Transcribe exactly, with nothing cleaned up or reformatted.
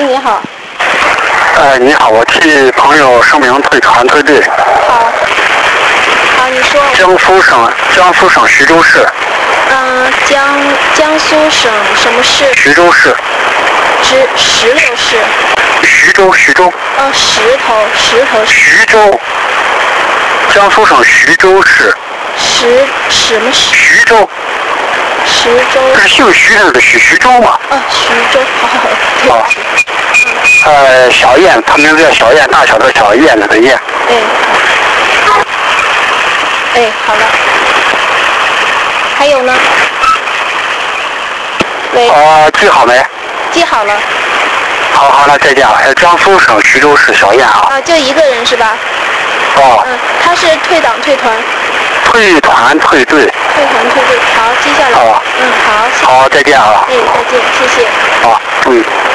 你好。 哎，你好，我替朋友声明退团退队。 好。好，你说。 江苏省江苏省徐州市。 嗯、呃，江江苏省什么市？ 徐州市。 石石榴市。 徐州徐州。 哦，石头石头市。 徐州。江苏省徐州市。 石什么市？ 徐州。 徐州。 这是姓徐的徐徐州嘛？ 哦，徐州，好好好，对不起。 嗯、呃，小燕，他名字叫小燕，大小的小，燕子的燕。 哎。哎，好了。还有呢？喂。 呃，记好没？ 记好了。 好好，那再见了。呃，江苏省徐州市小燕啊。 啊，就一个人是吧？ 哦。 嗯，他是退党退团。 退团退队。 退团退队，好，接下来。 哦。 嗯，好。 好，再见啊。 哎，再见，谢谢。 好，注意。